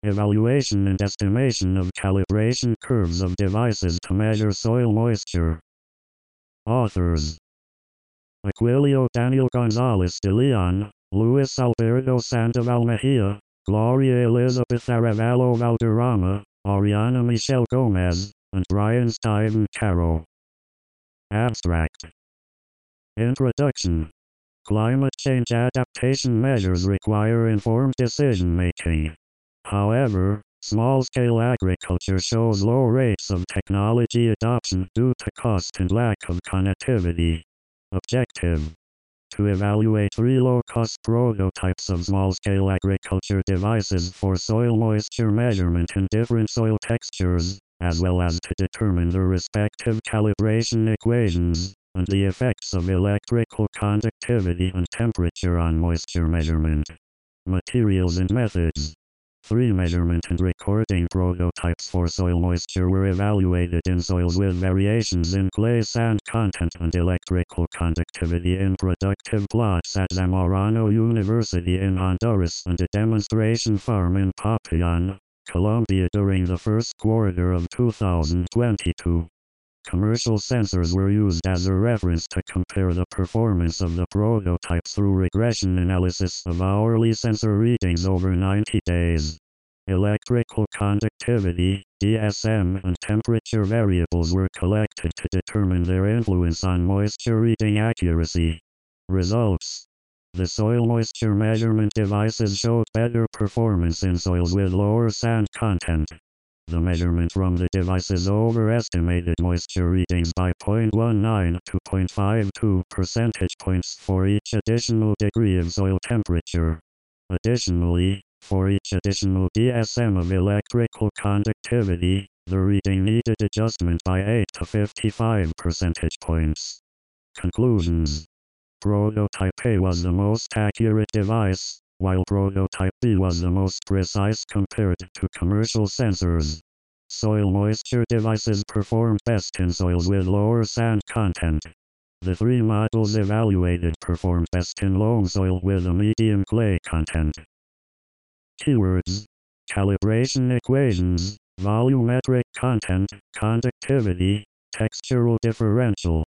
Evaluation and estimation of calibration curves of devices to measure soil moisture. Authors: Aquilio Daniel Gonzalez de Leon, Luis Alberto Sandoval Mejia, Gloria Elizabeth Arevalo Valderrama, Ariana Michelle Gomez, and Brian Steven Caro. Abstract. Introduction. Climate change adaptation measures require informed decision-making. However, small-scale agriculture shows low rates of technology adoption due to cost and lack of connectivity. Objective: to evaluate 3 low-cost prototypes of small-scale agriculture devices for soil moisture measurement in different soil textures, as well as to determine the respective calibration equations, and the effects of electrical conductivity and temperature on moisture measurement. Materials and methods. 3 measurement and recording prototypes for soil moisture were evaluated in soils with variations in clay sand content and electrical conductivity in productive plots at Zamorano University in Honduras and a demonstration farm in Popayan, Colombia during the first quarter of 2022. Commercial sensors were used as a reference to compare the performance of the prototypes through regression analysis of hourly sensor readings over 90 days. Electrical conductivity, DSM, and temperature variables were collected to determine their influence on moisture reading accuracy. Results: the soil moisture measurement devices showed better performance in soils with lower sand content. The measurement from the devices overestimated moisture readings by 0.19 to 0.52 percentage points for each additional degree of soil temperature. Additionally, for each additional DSM of electrical conductivity, the reading needed adjustment by 8 to 55 percentage points. Conclusions: Prototype A was the most accurate device, while Prototype B was the most precise compared to commercial sensors. Soil moisture devices performed best in soils with lower sand content. The 3 models evaluated performed best in loam soil with a medium clay content. Keywords: calibration equations, volumetric content, conductivity, textural differential.